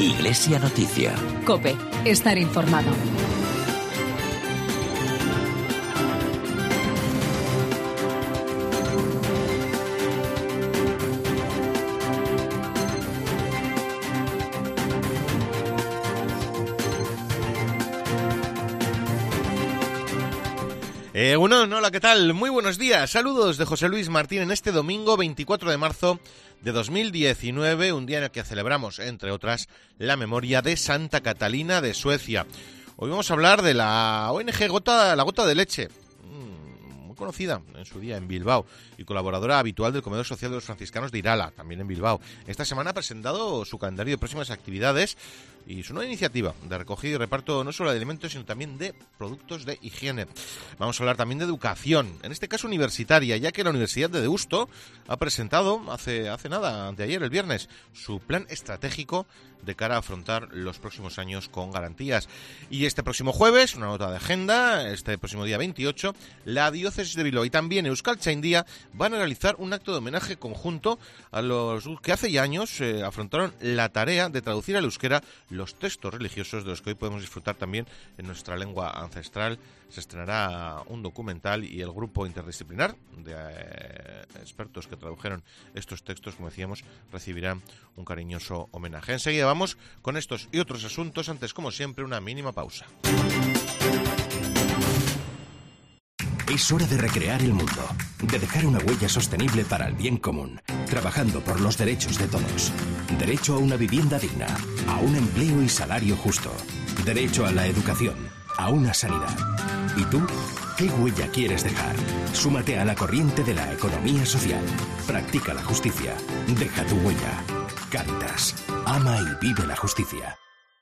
Iglesia Noticia. COPE. Estar informado. Hola, ¿qué tal? Muy buenos días. Saludos de José Luis Martín en este domingo 24 de marzo de 2019, un día en el que celebramos, entre otras, la memoria de Santa Catalina de Suecia. Hoy vamos a hablar de la ONG La Gota de Leche, muy conocida en su día en Bilbao y colaboradora habitual del Comedor Social de los Franciscanos de Irala, también en Bilbao. Esta semana ha presentado su calendario de próximas actividades y su nueva iniciativa de recogida y reparto no solo de alimentos, sino también de productos de higiene. Vamos a hablar también de educación, en este caso universitaria, ya que la Universidad de Deusto ha presentado hace nada, anteayer, el viernes, su plan estratégico de cara a afrontar los próximos años con garantías. Y este próximo jueves, una nota de agenda, este próximo día 28, la Diócesis de Bilbao y también Euskaltzaindia van a realizar un acto de homenaje conjunto a los que hace ya años afrontaron la tarea de traducir al euskera los textos religiosos de los que hoy podemos disfrutar también en nuestra lengua ancestral. Se estrenará un documental y el grupo interdisciplinar de expertos que tradujeron estos textos, como decíamos, recibirán un cariñoso homenaje. Enseguida vamos con estos y otros asuntos. Antes, como siempre, una mínima pausa. Es hora de recrear el mundo, de dejar una huella sostenible para el bien común, trabajando por los derechos de todos. Derecho a una vivienda digna, a un empleo y salario justo. Derecho a la educación, a una sanidad. ¿Y tú? ¿Qué huella quieres dejar? Súmate a la corriente de la economía social. Practica la justicia. Deja tu huella. Cáritas. Ama y vive la justicia.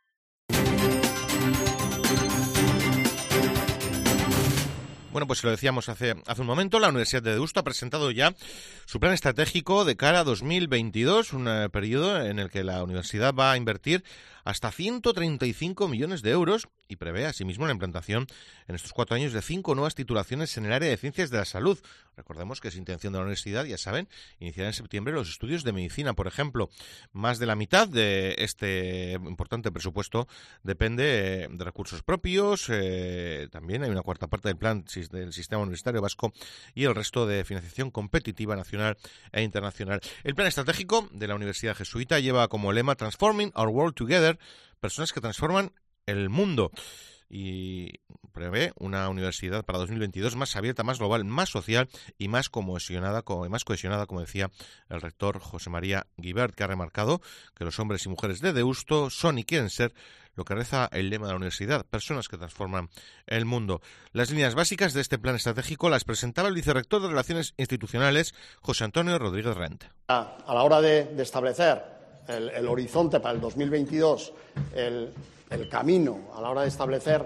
Bueno, pues lo decíamos hace un momento, la Universidad de Deusto ha presentado ya su plan estratégico de cara a 2022, un periodo en el que la universidad va a invertir hasta 135 millones de euros y prevé asimismo la implantación en estos 4 años de 5 nuevas titulaciones en el área de ciencias de la salud. Recordemos que es intención de la universidad, ya saben, iniciar en septiembre los estudios de medicina, por ejemplo. Más de la mitad de este importante presupuesto depende de recursos propios, también hay una cuarta parte del plan del sistema universitario vasco y el resto de financiación competitiva nacional e internacional. El plan estratégico de la Universidad Jesuita lleva como lema Transforming Our World Together, personas que transforman el mundo, y prevé una universidad para 2022 más abierta, más global, más social y más cohesionada, como decía el rector José María Guibert, que ha remarcado que los hombres y mujeres de Deusto son y quieren ser lo que reza el lema de la universidad, personas que transforman el mundo. Las líneas básicas de este plan estratégico las presentaba el vicerrector de Relaciones Institucionales, José Antonio Rodríguez Rent. A la hora de establecer el horizonte para el 2022, el camino, a la hora de establecer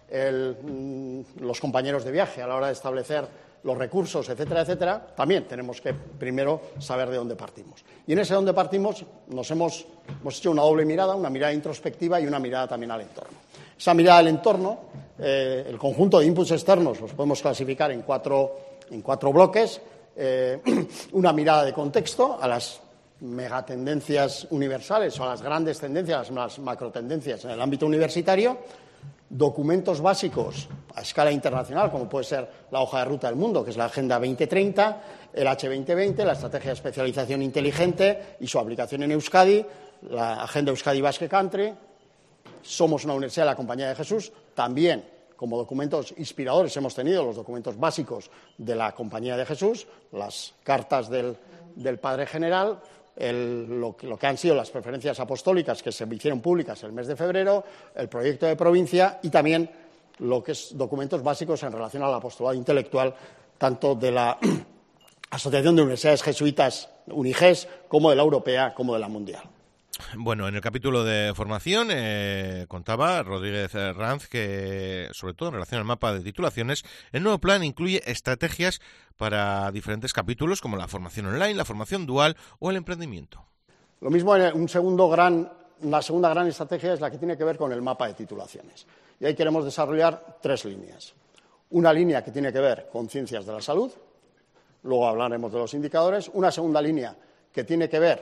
los compañeros de viaje, a la hora de establecer los recursos, etcétera, etcétera, también tenemos que primero saber de dónde partimos. Y en ese dónde partimos hemos hecho una doble mirada, una mirada introspectiva y una mirada también al entorno. Esa mirada al entorno, el conjunto de inputs externos los podemos clasificar en cuatro bloques. Una mirada de contexto a las megatendencias universales o a las grandes tendencias, las macrotendencias en el ámbito universitario, documentos básicos a escala internacional, como puede ser la hoja de ruta del mundo, que es la Agenda 2030, el H2020, la Estrategia de Especialización Inteligente y su aplicación en Euskadi, la Agenda Euskadi Basque Country. Somos una universidad de la Compañía de Jesús, también como documentos inspiradores hemos tenido los documentos básicos de la Compañía de Jesús, las cartas del Padre General, lo que han sido las preferencias apostólicas que se hicieron públicas el mes de febrero, el proyecto de provincia y también lo que es documentos básicos en relación al apostolado intelectual, tanto de la Asociación de Universidades Jesuitas, UNIGES, como de la europea, como de la mundial. Bueno, en el capítulo de formación contaba Rodríguez Ranz que, sobre todo en relación al mapa de titulaciones, el nuevo plan incluye estrategias para diferentes capítulos como la formación online, la formación dual o el emprendimiento. Lo mismo, una segunda gran estrategia es la que tiene que ver con el mapa de titulaciones. Y ahí queremos desarrollar 3 líneas. Una línea que tiene que ver con ciencias de la salud, luego hablaremos de los indicadores. Una segunda línea que tiene que ver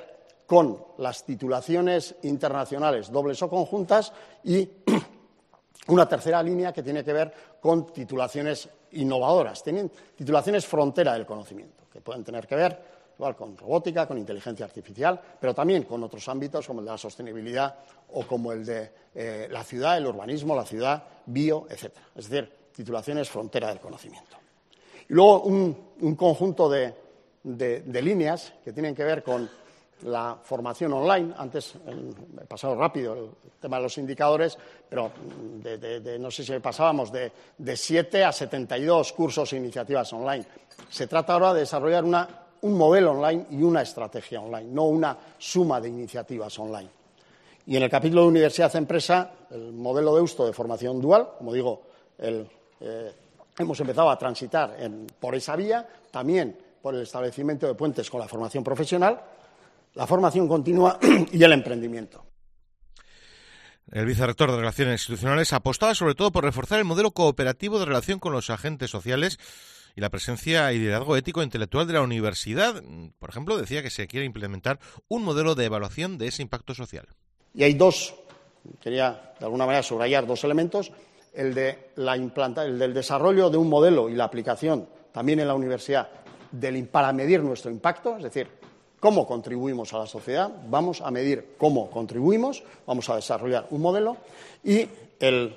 con las titulaciones internacionales dobles o conjuntas y una tercera línea que tiene que ver con titulaciones innovadoras, tienen titulaciones frontera del conocimiento, que pueden tener que ver igual con robótica, con inteligencia artificial, pero también con otros ámbitos como el de la sostenibilidad o como el de la ciudad, el urbanismo, la ciudad, bio, etcétera. Es decir, titulaciones frontera del conocimiento. Y luego un conjunto de líneas que tienen que ver con la formación online. Antes he pasado rápido el tema de los indicadores, pero no sé si pasábamos de 7 a 72 cursos e iniciativas online. Se trata ahora de desarrollar un modelo online y una estrategia online, no una suma de iniciativas online. Y en el capítulo de Universidad-Empresa, el modelo de Deusto de formación dual, como digo, hemos empezado a transitar por esa vía, también por el establecimiento de puentes con la formación profesional, la formación continua y el emprendimiento. El vicerrector de Relaciones Institucionales apostaba sobre todo por reforzar el modelo cooperativo de relación con los agentes sociales y la presencia y liderazgo ético e intelectual de la universidad. Por ejemplo, decía que se quiere implementar un modelo de evaluación de ese impacto social. Y hay quería de alguna manera subrayar dos elementos, el del desarrollo de un modelo y la aplicación también en la universidad para medir nuestro impacto, es decir, cómo contribuimos a la sociedad, vamos a medir cómo contribuimos, vamos a desarrollar un modelo y el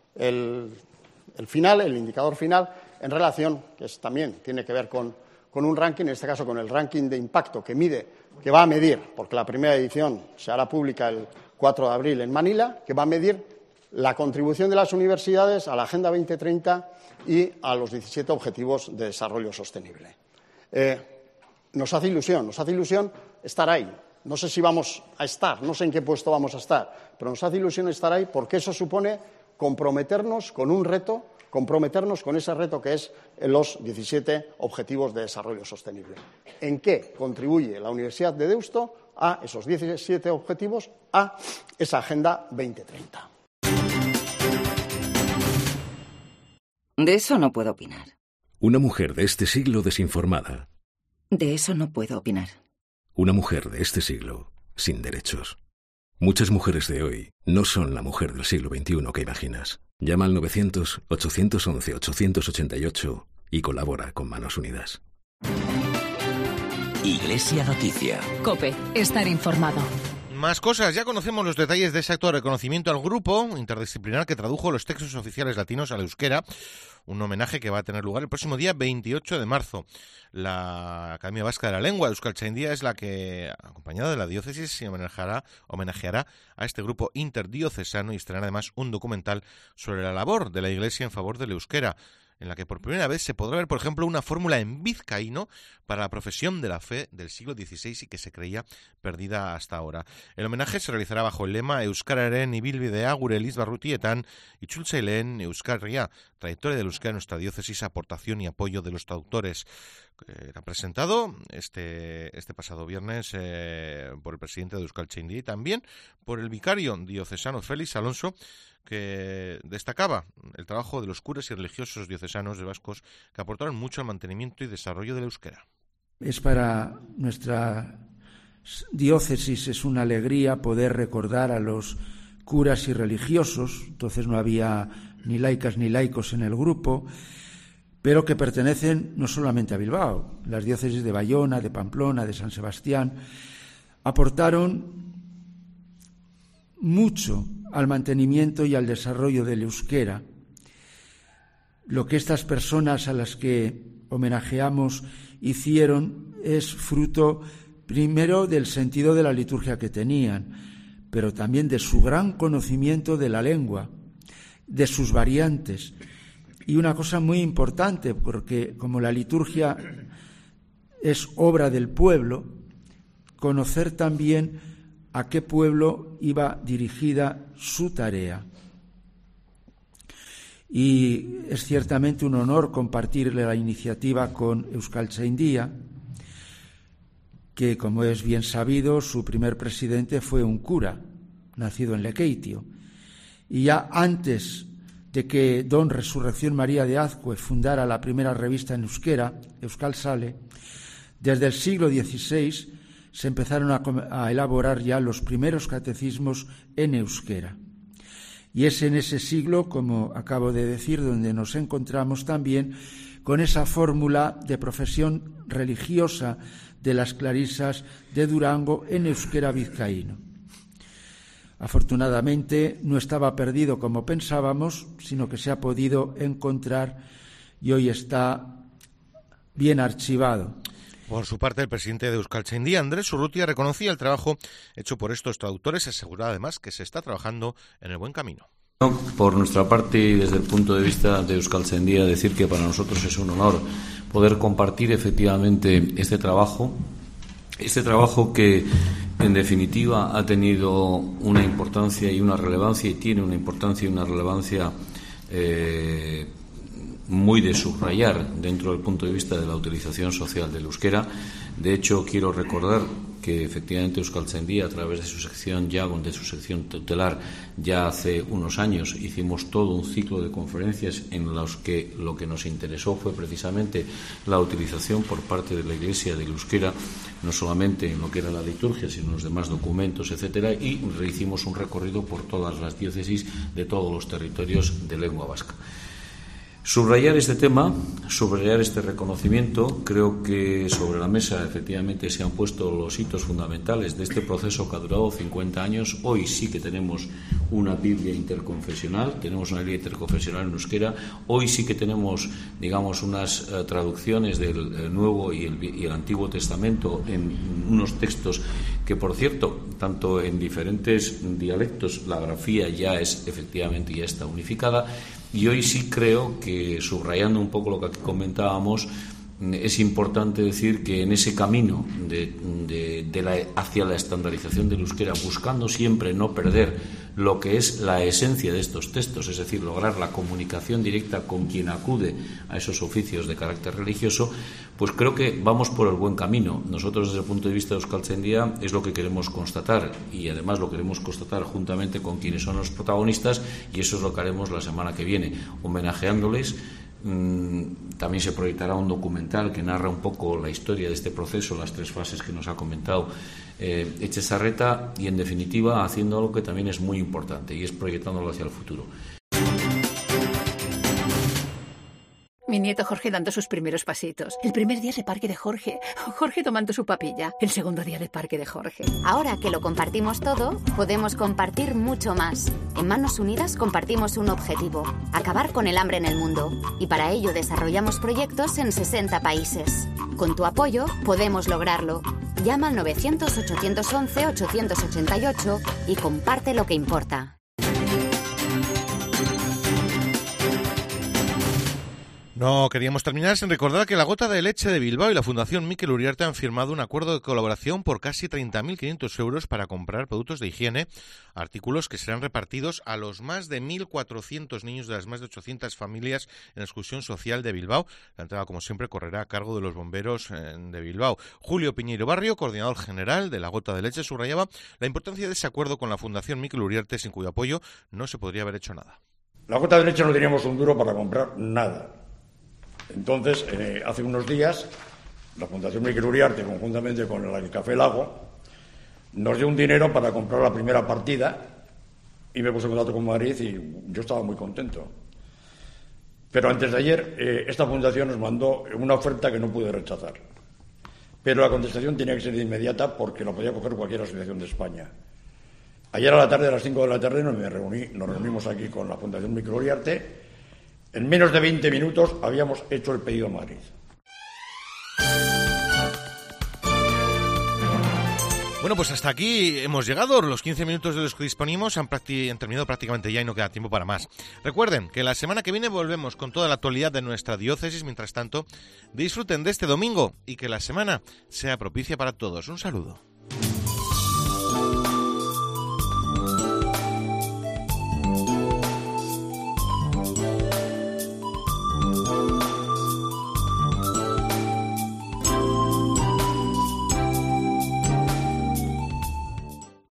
indicador final en relación, también tiene que ver con un ranking, en este caso con el ranking de impacto que va a medir, porque la primera edición se hará pública el 4 de abril en Manila, que va a medir la contribución de las universidades a la Agenda 2030 y a los 17 Objetivos de Desarrollo Sostenible. Nos hace ilusión estar ahí. No sé si vamos a estar, no sé en qué puesto vamos a estar, pero nos hace ilusión estar ahí porque eso supone comprometernos con un reto, comprometernos con ese reto que es los 17 Objetivos de Desarrollo Sostenible. ¿En qué contribuye la Universidad de Deusto a esos 17 objetivos, a esa Agenda 2030? De eso no puedo opinar. Una mujer de este siglo desinformada. De eso no puedo opinar. Una mujer de este siglo sin derechos. Muchas mujeres de hoy no son la mujer del siglo XXI que imaginas. Llama al 900-811-888 y colabora con Manos Unidas. Iglesia Noticia. COPE. Estar informado. Más cosas. Ya conocemos los detalles de ese acto de reconocimiento al grupo interdisciplinar que tradujo los textos oficiales latinos al euskera. Un homenaje que va a tener lugar el próximo día 28 de marzo. La Academia Vasca de la Lengua, Euskaltzaindia, es la que, acompañada de la diócesis, se homenajeará a este grupo interdiocesano y estrenará además un documental sobre la labor de la Iglesia en favor del euskera, en la que por primera vez se podrá ver, por ejemplo, una fórmula en vizcaíno para la profesión de la fe del siglo XVI y que se creía perdida hasta ahora. El homenaje se realizará bajo el lema Euskararen ibilbidea gure elizbarrutietan itzultzaileen euskarria, trayectoria del euskera en nuestra diócesis, aportación y apoyo de los traductores. Era presentado este pasado viernes por el presidente de Euskaltzaindia y también por el vicario diocesano Félix Alonso, que destacaba el trabajo de los curas y religiosos diocesanos de vascos que aportaron mucho al mantenimiento y desarrollo del euskera. Es para nuestra diócesis, es una alegría poder recordar a los curas y religiosos, entonces no había ni laicas ni laicos en el grupo, pero que pertenecen no solamente a Bilbao, las diócesis de Bayona, de Pamplona, de San Sebastián, aportaron mucho al mantenimiento y al desarrollo del euskera. Lo que estas personas a las que homenajeamos hicieron es fruto primero del sentido de la liturgia que tenían, pero también de su gran conocimiento de la lengua, de sus variantes. Y una cosa muy importante, porque como la liturgia es obra del pueblo, conocer también a qué pueblo iba dirigida su tarea. Y es ciertamente un honor compartir la iniciativa con Euskaltzaindia, que, como es bien sabido, su primer presidente fue un cura, nacido en Lekeitio. Y ya antes de que don Resurrección María de Azcue fundara la primera revista en euskera, Euskal Sale, desde el siglo XVI se empezaron a elaborar ya los primeros catecismos en euskera. Y es en ese siglo, como acabo de decir, donde nos encontramos también con esa fórmula de profesión religiosa de las clarisas de Durango en euskera vizcaíno. Afortunadamente no estaba perdido como pensábamos, sino que se ha podido encontrar y hoy está bien archivado. Por su parte, el presidente de Euskaltzaindia, Andrés Urrutia, reconocía el trabajo hecho por estos traductores y aseguró además que se está trabajando en el buen camino. Por nuestra parte y desde el punto de vista de Euskaltzaindia, decir que para nosotros es un honor poder compartir efectivamente este trabajo que en definitiva ha tenido una importancia y una relevancia y tiene una importancia y una relevancia muy de subrayar dentro del punto de vista de la utilización social del euskera. De hecho, quiero recordar que efectivamente Euskaltzaindia, a través de su sección Yagon, de su sección tutelar, ya hace unos años hicimos todo un ciclo de conferencias en los que lo que nos interesó fue precisamente la utilización por parte de la Iglesia del euskera, no solamente en lo que era la liturgia, sino en los demás documentos, etcétera, y hicimos un recorrido por todas las diócesis de todos los territorios de lengua vasca. Subrayar este tema, subrayar este reconocimiento, creo que sobre la mesa efectivamente se han puesto los hitos fundamentales de este proceso que ha durado 50 años. Hoy sí que tenemos una Biblia interconfesional, tenemos una Biblia interconfesional en euskera, hoy sí que tenemos, digamos, unas traducciones del Nuevo y el Antiguo Testamento en unos textos que, por cierto, tanto en diferentes dialectos la grafía ya es efectivamente ya está unificada. Y hoy sí creo que, subrayando un poco lo que aquí comentábamos, es importante decir que en ese camino hacia la estandarización del euskera, buscando siempre no perder lo que es la esencia de estos textos, es decir, lograr la comunicación directa con quien acude a esos oficios de carácter religioso, pues creo que vamos por el buen camino. Nosotros, desde el punto de vista de Euskaltzaindia, es lo que queremos constatar, y además lo queremos constatar juntamente con quienes son los protagonistas, y eso es lo que haremos la semana que viene, homenajeándoles. También se proyectará un documental que narra un poco la historia de este proceso, las 3 fases que nos ha comentado Etxezarreta, y en definitiva haciendo algo que también es muy importante, y es proyectándolo hacia el futuro. Mi nieto Jorge dando sus primeros pasitos. El primer día de parque de Jorge. Jorge tomando su papilla. El segundo día de parque de Jorge. Ahora que lo compartimos todo, podemos compartir mucho más. En Manos Unidas compartimos un objetivo: acabar con el hambre en el mundo. Y para ello desarrollamos proyectos en 60 países. Con tu apoyo podemos lograrlo. Llama al 900-811-888 y comparte lo que importa. No queríamos terminar sin recordar que la Gota de Leche de Bilbao y la Fundación Mikel Uriarte han firmado un acuerdo de colaboración por casi 30.500 euros para comprar productos de higiene, artículos que serán repartidos a los más de 1.400 niños de las más de 800 familias en la exclusión social de Bilbao. La entrega, como siempre, correrá a cargo de los bomberos de Bilbao. Julio Piñeiro Barrio, coordinador general de la Gota de Leche, subrayaba la importancia de ese acuerdo con la Fundación Mikel Uriarte, sin cuyo apoyo no se podría haber hecho nada. La Gota de Leche no teníamos un duro para comprar nada. Entonces, hace unos días, la Fundación Mikel Uriarte, conjuntamente con el Café Lago, nos dio un dinero para comprar la primera partida, y me puse en contacto con Madrid y yo estaba muy contento. Pero antes de ayer, esta fundación nos mandó una oferta que no pude rechazar. Pero la contestación tenía que ser de inmediata porque la podía coger cualquier asociación de España. Ayer a la tarde, a las 5 de la tarde, nos reunimos aquí con la Fundación Mikel Uriarte. En menos de 20 minutos habíamos hecho el pedido a Madrid. Bueno, pues hasta aquí hemos llegado. Los 15 minutos de los que disponimos han terminado prácticamente ya y no queda tiempo para más. Recuerden que la semana que viene volvemos con toda la actualidad de nuestra diócesis. Mientras tanto, disfruten de este domingo y que la semana sea propicia para todos. Un saludo.